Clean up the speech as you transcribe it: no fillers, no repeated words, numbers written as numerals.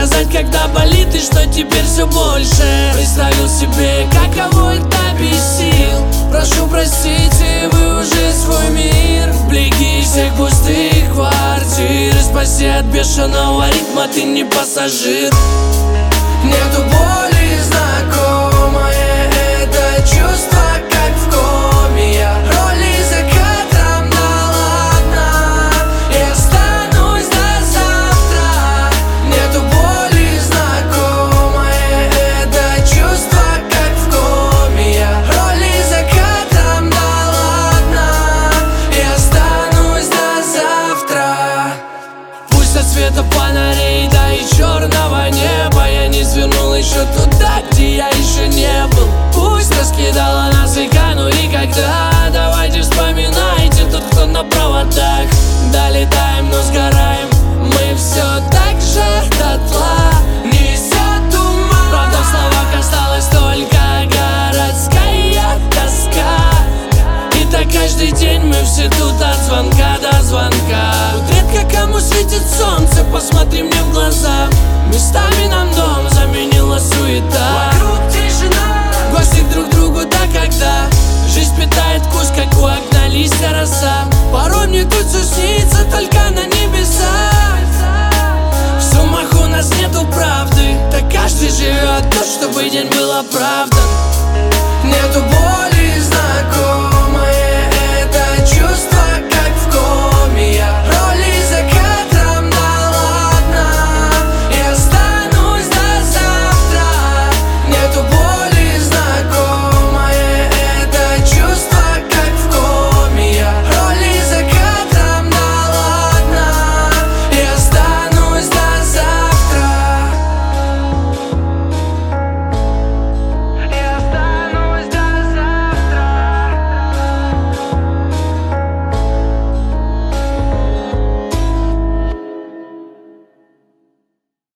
сказать, когда болит и что теперь все больше. Представил себе, каково это без сил. Прошу простите, вы уже свой мир. Вблизи всех пустых квартир. Спаси от бешеного ритма, ты не пассажир. Нету боли знакомое это чувство, как в коме. Я роли за кадром, да ладно, я останусь до завтра. Нету боли знакомое это чувство, как в коме. Я роли за кадром, да ладно, я останусь до завтра. Пусть от света фонарей, да и черного неба я не свернул еще туда, где я еще не был. Пусть раскидала нас века, ну и когда. Давайте вспоминайте тот, кто на проводах. Долетаем, но сгораем мы все так же дотла. Несет туман. Правда, в словах осталась только городская тоска. И так каждый день мы все тут от звонка до звонка. Тут редко кому светит солнце, посмотри мне в глаза. Местами нам дом заменила суета. Вокруг тишина. Гости друг другу, да когда жизнь питает вкус, как у окна листья роса. Порой мне тут все снится, только на небесах. В сумах у нас нету правды, так каждый живет то, чтобы день была правда.